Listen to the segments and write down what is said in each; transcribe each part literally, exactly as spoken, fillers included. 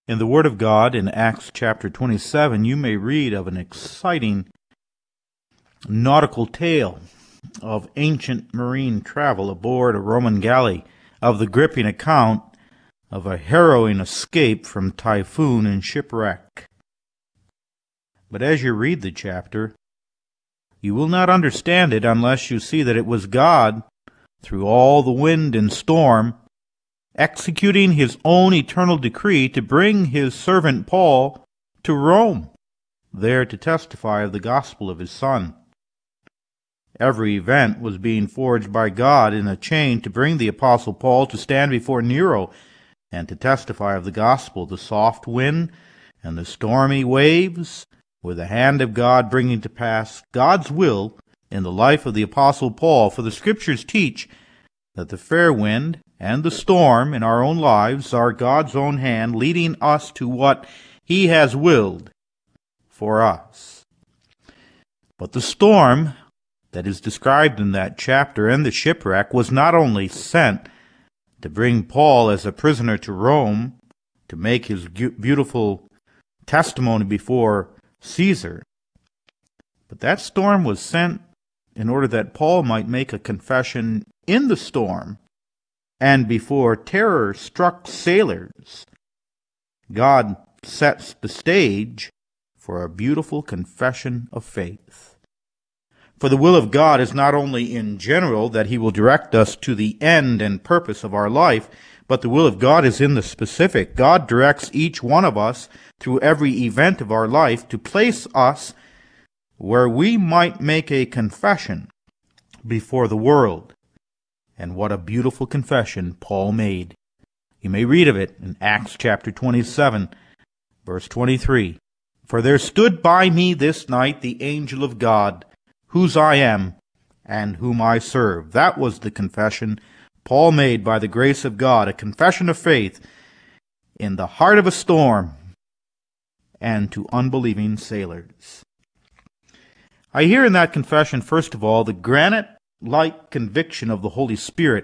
In the Word of God, in Acts chapter twenty-seven, you may read of an exciting nautical tale of ancient marine travel aboard a Roman galley, of the gripping account of a harrowing escape from typhoon and shipwreck. But as you read the chapter, you will not understand it unless you see that it was God, through all the wind and storm, executing his own eternal decree to bring his servant Paul to Rome, there to testify of the gospel of his Son. Every event was being forged by God in a chain to bring the Apostle Paul to stand before Nero and to testify of the gospel. The soft wind and the stormy waves were the hand of God bringing to pass God's will in the life of the Apostle Paul, for the Scriptures teach that the fair wind and the storm in our own lives are God's own hand leading us to what he has willed for us. But the storm that is described in that chapter and the shipwreck was not only sent to bring Paul as a prisoner to Rome to make his beautiful testimony before Caesar, but that storm was sent in order that Paul might make a confession in the storm and before terror-struck sailors. God sets the stage for a beautiful confession of faith. For the will of God is not only in general that he will direct us to the end and purpose of our life, but the will of God is in the specific. God directs each one of us through every event of our life to place us where we might make a confession before the world. And what a beautiful confession Paul made. You may read of it in Acts chapter twenty-seven, verse twenty-three. For there stood by me this night the angel of God, whose I am, and whom I serve. That was the confession Paul made by the grace of God, a confession of faith in the heart of a storm and to unbelieving sailors. I hear in that confession, first of all, the granite-like conviction of the Holy Spirit.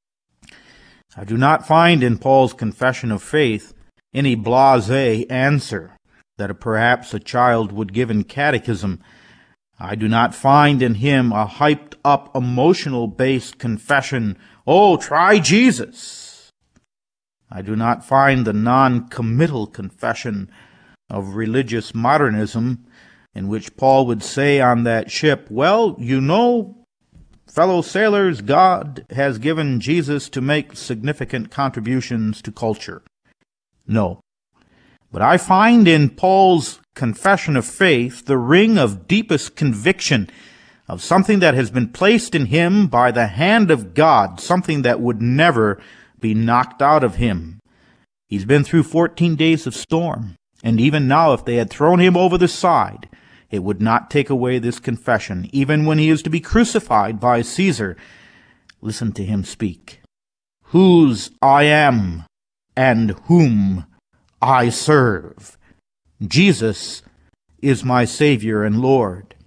I do not find in Paul's confession of faith any blasé answer that perhaps a child would give in catechism. I do not find in him a hyped-up, emotional-based confession, oh, try Jesus. I do not find the non-committal confession of religious modernism in which Paul would say on that ship, well, you know, fellow sailors, God has given Jesus to make significant contributions to culture. No. But I find in Paul's confession of faith the ring of deepest conviction of something that has been placed in him by the hand of God, something that would never be knocked out of him. He's been through fourteen days of storm, and even now if they had thrown him over the side, it would not take away this confession. Even when he is to be crucified by Caesar, listen to him speak. Whose I am and whom I serve. Jesus is my Savior and Lord.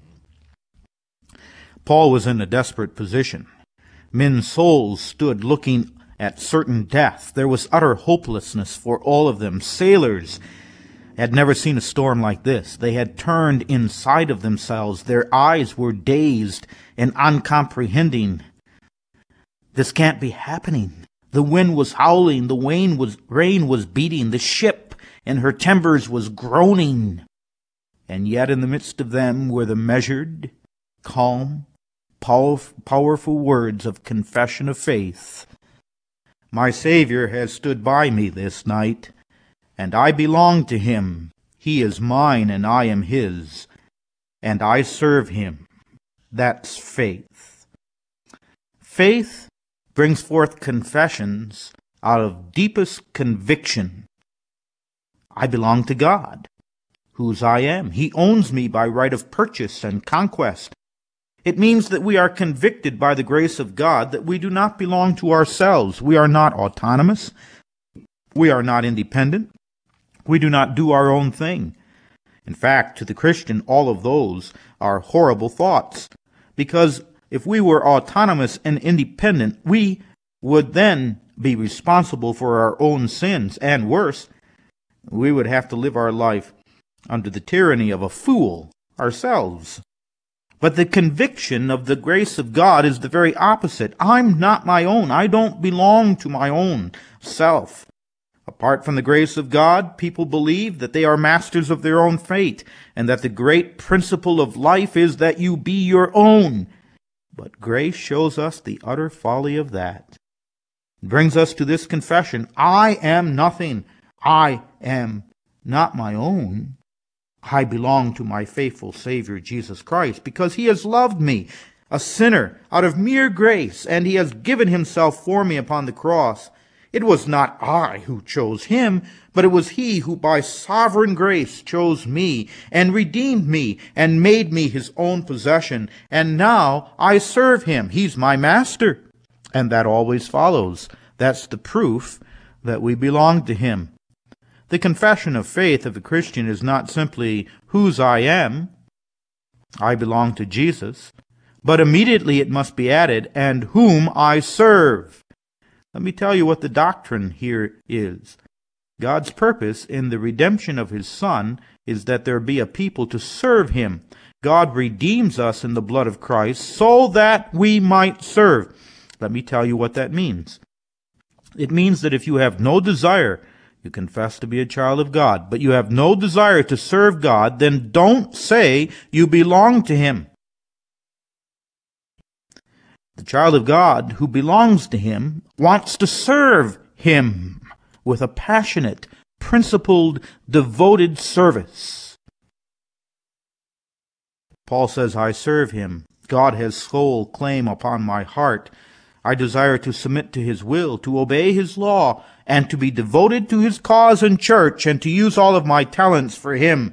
Paul was in a desperate position. Men's souls stood looking at certain death. There was utter hopelessness for all of them. Sailors had never seen a storm like this. They had turned inside of themselves. Their eyes were dazed and uncomprehending. This can't be happening. The wind was howling. The rain was, rain was beating. The ship and her timbers was groaning. And yet in the midst of them were the measured, calm, powerful words of confession of faith. My Savior has stood by me this night, and I belong to him. He is mine, and I am his, and I serve him. That's faith. Faith brings forth confessions out of deepest conviction. I belong to God, whose I am. He owns me by right of purchase and conquest. It means that we are convicted by the grace of God that we do not belong to ourselves. We are not autonomous. We are not independent. We do not do our own thing. In fact, to the Christian, all of those are horrible thoughts, because if we were autonomous and independent, we would then be responsible for our own sins, and worse, we would have to live our life under the tyranny of a fool ourselves. But the conviction of the grace of God is the very opposite. I'm not my own. I don't belong to my own self. Apart from the grace of God, people believe that they are masters of their own fate, and that the great principle of life is that you be your own. But grace shows us the utter folly of that. It brings us to this confession: I am nothing. I am not my own. I belong to my faithful Savior, Jesus Christ, because he has loved me, a sinner, out of mere grace, and he has given himself for me upon the cross. It was not I who chose him, but it was he who by sovereign grace chose me and redeemed me and made me his own possession. And now I serve him. He's my master. And that always follows. That's the proof that we belong to him. The confession of faith of a Christian is not simply whose I am, I belong to Jesus, but immediately it must be added, and whom I serve. Let me tell you what the doctrine here is. God's purpose in the redemption of his Son is that there be a people to serve him. God redeems us in the blood of Christ so that we might serve. Let me tell you what that means. It means that if you have no desire, you confess to be a child of God, but you have no desire to serve God, then don't say you belong to him. The child of God who belongs to him wants to serve him with a passionate, principled, devoted service. Paul says, I serve him. God has sole claim upon my heart. I desire to submit to his will, to obey his law, and to be devoted to his cause and church, and to use all of my talents for him.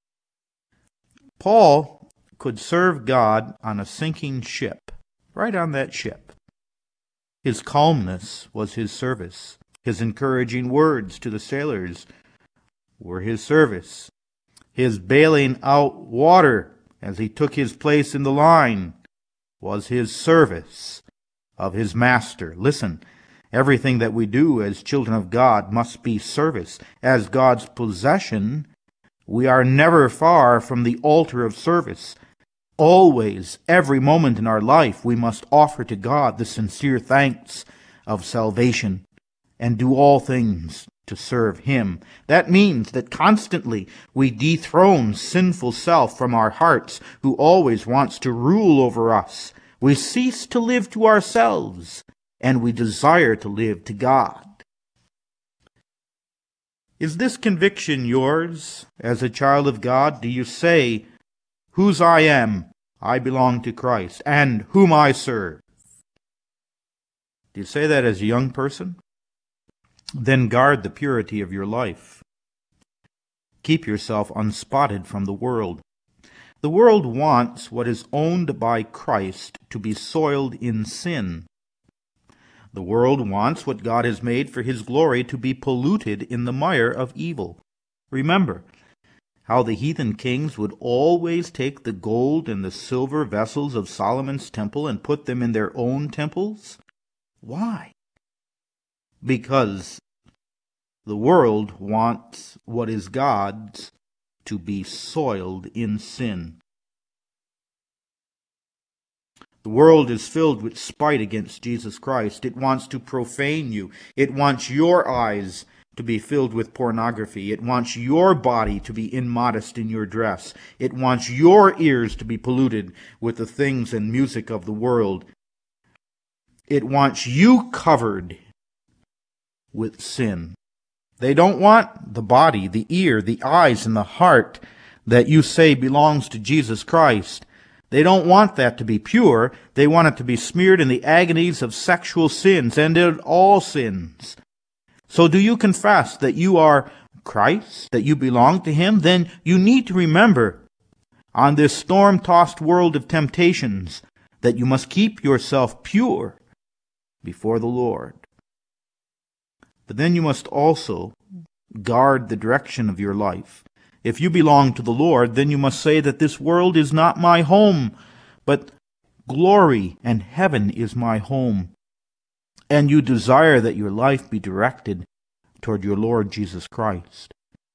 Paul could serve God on a sinking ship, right on that ship. His calmness was his service. His encouraging words to the sailors were his service. His bailing out water as he took his place in the line was his service of his master. Listen, everything that we do as children of God must be service. As God's possession, we are never far from the altar of service. Always, every moment in our life, we must offer to God the sincere thanks of salvation and do all things to serve him. That means that constantly we dethrone sinful self from our hearts, who always wants to rule over us. We cease to live to ourselves, and we desire to live to God. Is this conviction yours as a child of God? Do you say, whose I am, I belong to Christ, and whom I serve? Do you say that as a young person? Then guard the purity of your life. Keep yourself unspotted from the world. The world wants what is owned by Christ to be soiled in sin. The world wants what God has made for his glory to be polluted in the mire of evil. Remember how the heathen kings would always take the gold and the silver vessels of Solomon's temple and put them in their own temples? Why? Because the world wants what is God's to be soiled in sin. The world is filled with spite against Jesus Christ. It wants to profane you. It wants your eyes to be filled with pornography. It wants your body to be immodest in your dress. It wants your ears to be polluted with the things and music of the world. It wants you covered with sin. They don't want the body, the ear, the eyes, and the heart that you say belongs to Jesus Christ. They don't want that to be pure. They want it to be smeared in the agonies of sexual sins and in all sins. So do you confess that you are Christ, that you belong to him? Then you need to remember on this storm-tossed world of temptations that you must keep yourself pure before the Lord. But then you must also guard the direction of your life. If you belong to the Lord, then you must say that this world is not my home, but glory and heaven is my home. And you desire that your life be directed toward your Lord Jesus Christ.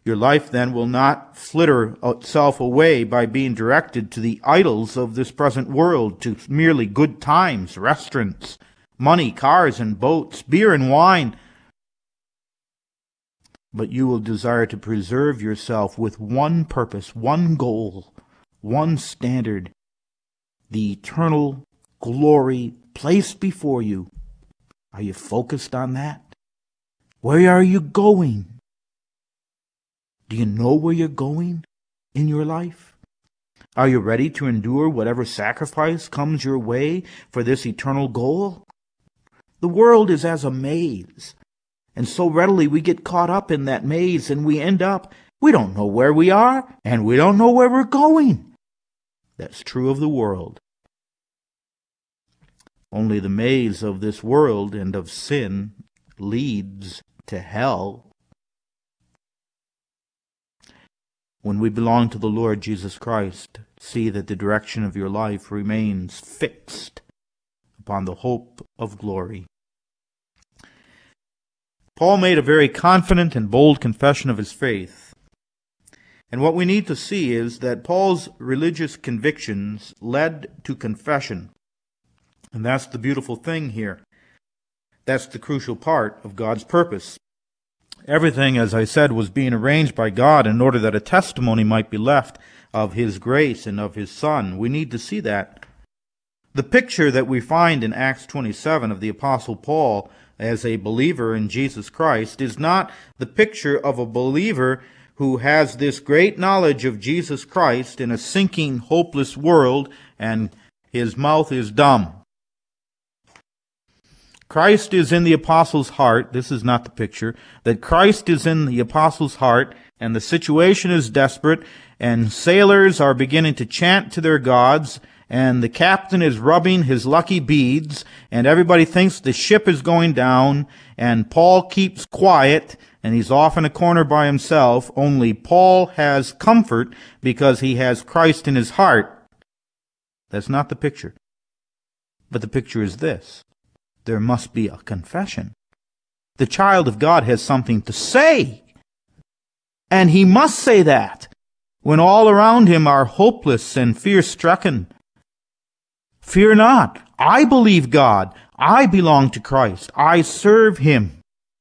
Your life then will not flitter itself away by being directed to the idols of this present world, to merely good times, restaurants, money, cars and boats, beer and wine. But you will desire to preserve yourself with one purpose, one goal, one standard, the eternal glory placed before you. Are you focused on that? Where are you going? Do you know where you're going in your life? Are you ready to endure whatever sacrifice comes your way for this eternal goal? The world is as a maze, and so readily we get caught up in that maze and we end up, we don't know where we are and we don't know where we're going. That's true of the world. Only the maze of this world and of sin leads to hell. When we belong to the Lord Jesus Christ, see that the direction of your life remains fixed upon the hope of glory. Paul made a very confident and bold confession of his faith. And what we need to see is that Paul's religious convictions led to confession. And that's the beautiful thing here. That's the crucial part of God's purpose. Everything, as I said, was being arranged by God in order that a testimony might be left of His grace and of His Son. We need to see that. The picture that we find in Acts twenty-seven of the Apostle Paul as a believer in Jesus Christ is not the picture of a believer who has this great knowledge of Jesus Christ in a sinking, hopeless world, and his mouth is dumb. Christ is in the apostle's heart. This is not the picture. That Christ is in the apostle's heart, and the situation is desperate, and sailors are beginning to chant to their gods, and the captain is rubbing his lucky beads, and everybody thinks the ship is going down, and Paul keeps quiet, and he's off in a corner by himself. Only Paul has comfort because he has Christ in his heart. That's not the picture. But the picture is this. There must be a confession. The child of God has something to say. And he must say that when all around him are hopeless and fear-stricken. Fear not. I believe God. I belong to Christ. I serve Him.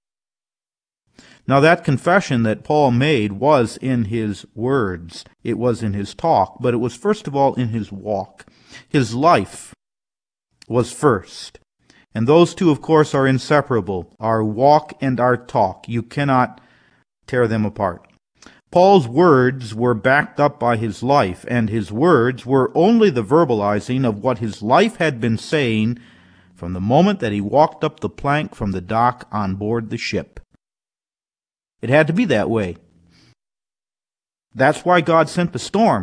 Now that confession that Paul made was in his words. It was in his talk. But it was first of all in his walk. His life was first. And those two, of course, are inseparable, our walk and our talk. You cannot tear them apart. Paul's words were backed up by his life, and his words were only the verbalizing of what his life had been saying from the moment that he walked up the plank from the dock on board the ship. It had to be that way. That's why God sent the storm.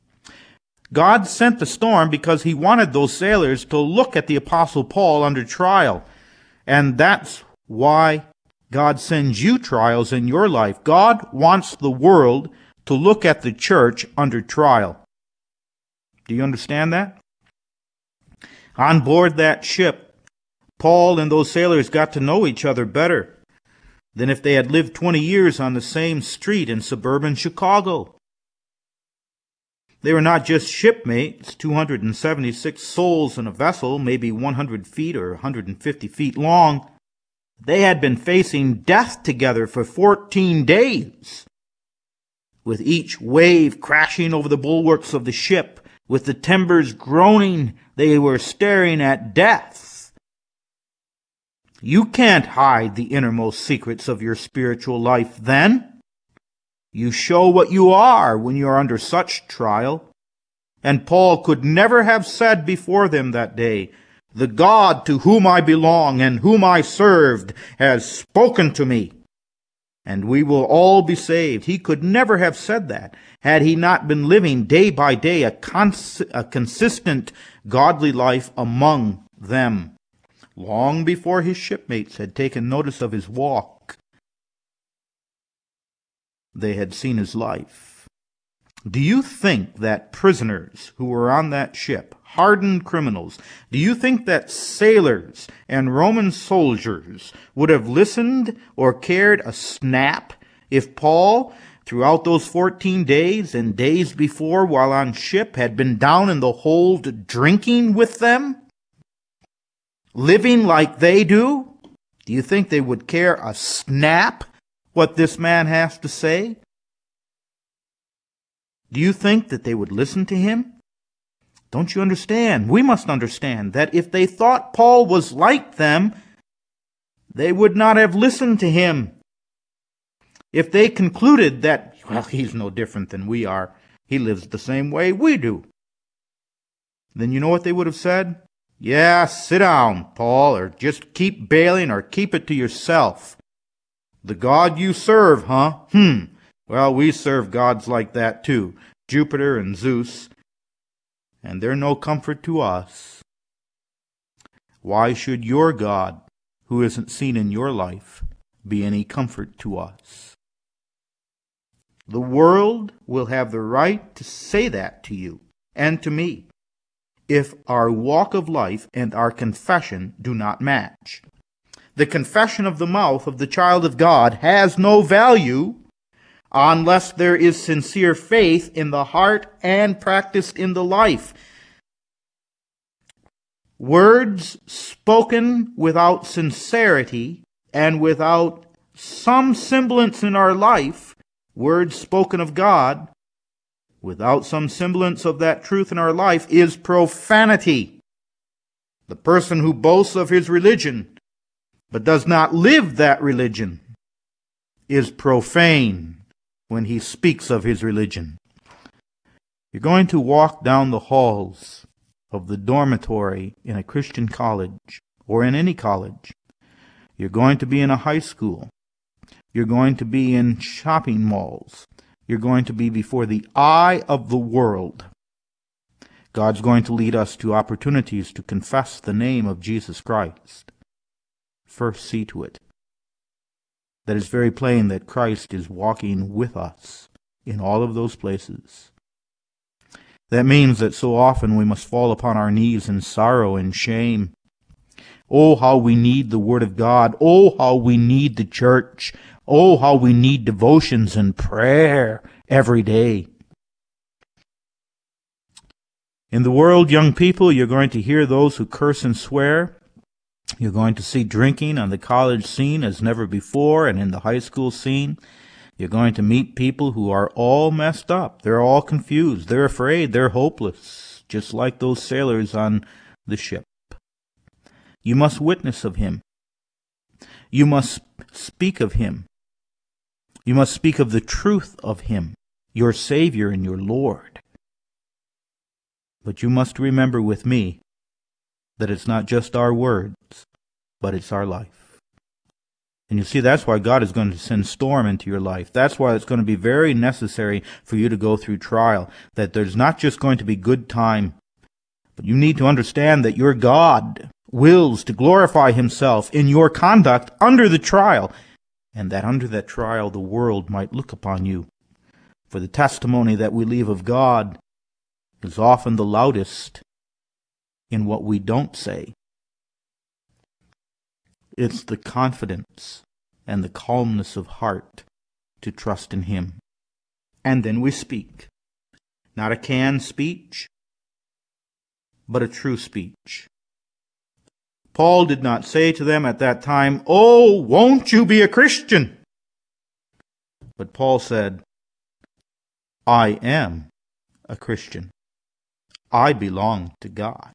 God sent the storm because He wanted those sailors to look at the Apostle Paul under trial. And that's why God sends you trials in your life. God wants the world to look at the church under trial. Do you understand that? On board that ship, Paul and those sailors got to know each other better than if they had lived twenty years on the same street in suburban Chicago. They were not just shipmates, two hundred seventy-six souls in a vessel, maybe one hundred feet or one hundred fifty feet long. They had been facing death together for fourteen days, with each wave crashing over the bulwarks of the ship, with the timbers groaning. They were staring at death. You can't hide the innermost secrets of your spiritual life then. You show what you are when you are under such trial. And Paul could never have said before them that day, "The God to whom I belong and whom I served has spoken to me, and we will all be saved." He could never have said that had he not been living day by day a, cons- a consistent godly life among them, long before his shipmates had taken notice of his walk. They had seen his life. Do you think that prisoners who were on that ship, hardened criminals, do you think that sailors and Roman soldiers would have listened or cared a snap if Paul throughout those fourteen days and days before while on ship, had been down in the hold drinking with them, living like they do, do you think they would care a snap what this man has to say? Do you think that they would listen to him? Don't you understand? We must understand that if they thought Paul was like them, they would not have listened to him. If they concluded that, well, he's no different than we are, he lives the same way we do, then you know what they would have said? Yeah, sit down, Paul, or just keep bailing, or keep it to yourself. The God you serve, huh? Hmm. Well, we serve gods like that too, Jupiter and Zeus, and they're no comfort to us. Why should your God, who isn't seen in your life, be any comfort to us? The world will have the right to say that to you and to me if our walk of life and our confession do not match. The confession of the mouth of the child of God has no value unless there is sincere faith in the heart and practiced in the life. Words spoken without sincerity and without some semblance in our life, words spoken of God, without some semblance of that truth in our life, is profanity. The person who boasts of his religion but does not live that religion is profane when he speaks of his religion. You're going to walk down the halls of the dormitory in a Christian college or in any college. You're going to be in a high school. You're going to be in shopping malls. You're going to be before the eye of the world. God's going to lead us to opportunities to confess the name of Jesus Christ. First, see to it that it's very plain that Christ is walking with us in all of those places. That means that so often we must fall upon our knees in sorrow and shame. Oh, how we need the Word of God. Oh, how we need the church. Oh, how we need devotions and prayer every day. In the world, young people, you're going to hear those who curse and swear. You're going to see drinking on the college scene as never before, and in the high school scene. You're going to meet people who are all messed up. They're all confused. They're afraid. They're hopeless, just like those sailors on the ship. You must witness of him. You must speak of him. You must speak of the truth of him, your Savior and your Lord. But you must remember with me that it's not just our words, but it's our life. And you see, that's why God is going to send storm into your life. That's why it's going to be very necessary for you to go through trial, that there's not just going to be good time, but you need to understand that your God wills to glorify himself in your conduct under the trial, and that under that trial the world might look upon you. For the testimony that we leave of God is often the loudest in what we don't say. It's the confidence and the calmness of heart to trust in him. And then we speak. Not a canned speech, but a true speech. Paul did not say to them at that time, "Oh, won't you be a Christian?" But Paul said, "I am a Christian. I belong to God."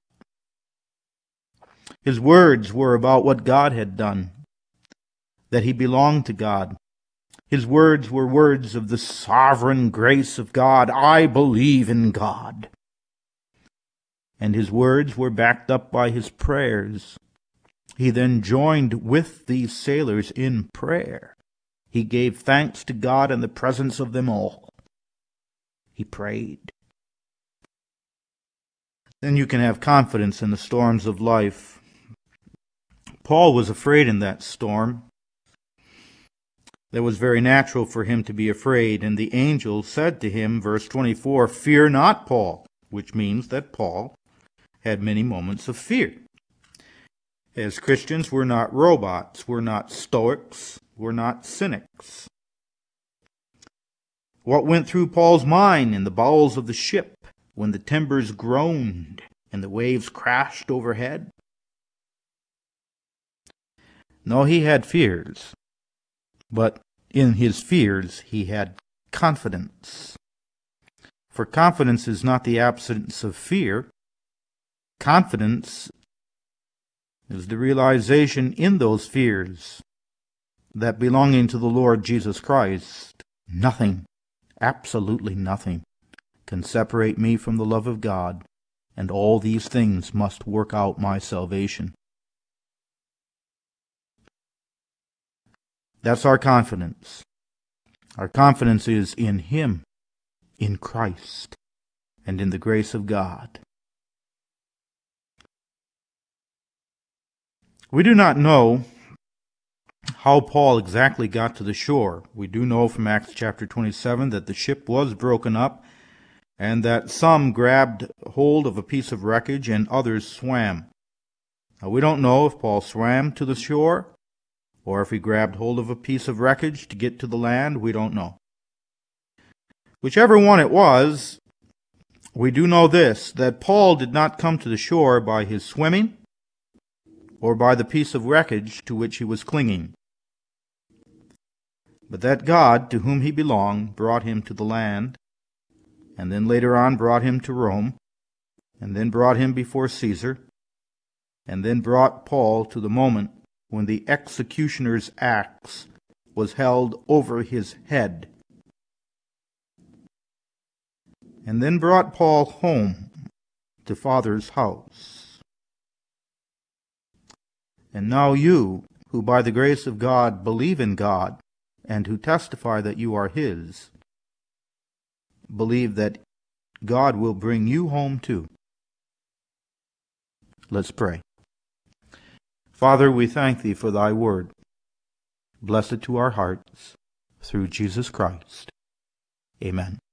His words were about what God had done, that he belonged to God. His words were words of the sovereign grace of God. I believe in God. And his words were backed up by his prayers. He then joined with these sailors in prayer. He gave thanks to God in the presence of them all. He prayed. Then you can have confidence in the storms of life. Paul was afraid in that storm. That was very natural for him to be afraid. And the angel said to him, verse twenty-four, "Fear not, Paul," which means that Paul had many moments of fear. As Christians, we're not robots. We're not stoics. We're not cynics. What went through Paul's mind in the bowels of the ship when the timbers groaned and the waves crashed overhead? No, he had fears, but in his fears he had confidence. For confidence is not the absence of fear. Confidence is the realization in those fears that belonging to the Lord Jesus Christ, nothing, absolutely nothing, can separate me from the love of God, and all these things must work out my salvation. That's our confidence. Our confidence is in Him, in Christ, and in the grace of God. We do not know how Paul exactly got to the shore. We do know from Acts chapter twenty-seven that the ship was broken up and that some grabbed hold of a piece of wreckage and others swam. Now, we don't know if Paul swam to the shore or if he grabbed hold of a piece of wreckage to get to the land. We don't know. Whichever one it was, we do know this, that Paul did not come to the shore by his swimming or by the piece of wreckage to which he was clinging, but that God, to whom he belonged, brought him to the land, and then later on brought him to Rome, and then brought him before Caesar, and then brought Paul to the moment when the executioner's axe was held over his head, and then brought Paul home to Father's house. And now you, who by the grace of God believe in God, and who testify that you are His, believe that God will bring you home too. Let's pray. Father, we thank Thee for Thy word. Bless it to our hearts, through Jesus Christ. Amen.